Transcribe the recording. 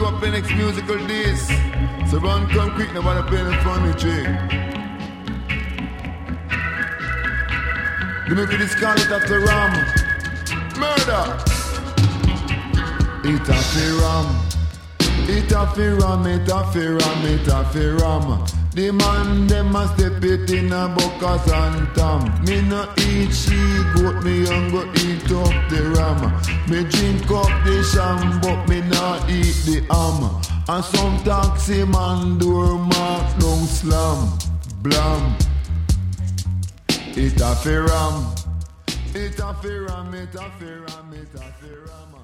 up the next musical days. So run, come quick, nobody play the funny trick. The movie is called It After Ram. Murder. It After Ram. It After Ram, it After Ram, it After Ram. The man dem a step it in a buckers and tam. Me no eat she goat, me young go eat up the ram. Me drink up the sham, but me not eat the ham. And some taxi man door mark down slam. Blam. It a fi ram. It a fi ram, it a fi ram, it a fi ram.